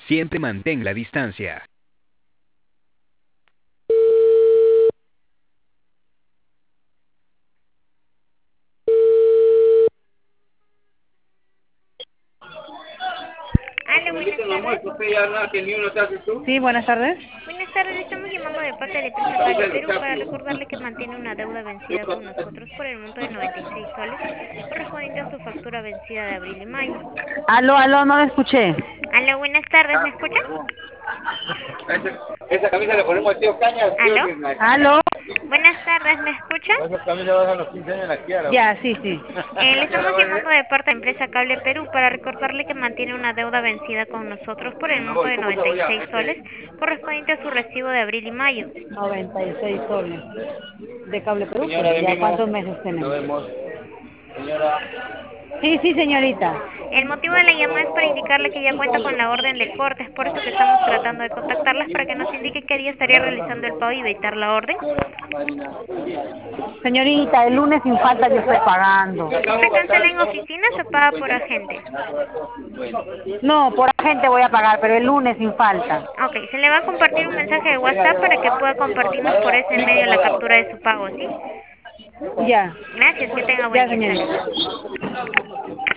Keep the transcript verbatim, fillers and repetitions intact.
Siempre mantén la distancia. Hola, buenas tardes. Sí, buenas tardes. Buenas tardes, le estamos llamando de parte de la empresa Cable Perú para recordarle que mantiene una deuda vencida con nosotros por el monto de noventa y seis soles, correspondiente a su factura vencida de abril y mayo. Aló, aló, no me escuché. Hola, buenas tardes, ¿me escucha? Esa camisa le ponemos al tío Caña, tío ¿Aló? que... Aló. Buenas tardes, ¿me escucha? Esa camisa va a dar los quince años en la quiera. Ya, sí, sí. Eh, le estamos llamando de parte de la empresa Cable Perú para recordarle que mantiene una deuda vencida con nosotros por el monto de noventa y seis soles, correspondiente a su recibo de abril y mayo. noventa y seis soles de Cable Perú. Sí. Señora de ¿Ya cuántos meses tenemos? Vemos. Señora. Sí, sí, señorita. El motivo de la llamada es para indicarle que ya cuenta con la orden de corte, es por eso que estamos tratando de contactarlas para que nos indique qué día estaría realizando el pago y evitar la orden. Señorita, el lunes sin falta yo estoy pagando. ¿Siempre cancela en oficinas o paga por agente? No, por agente voy a pagar, pero el lunes sin falta. Ok, se le va a compartir un mensaje de WhatsApp para que pueda compartirnos por ese medio la captura de su pago, ¿sí? Ya, Gracias, que tenga buen ya, día, hasta luego. señorita.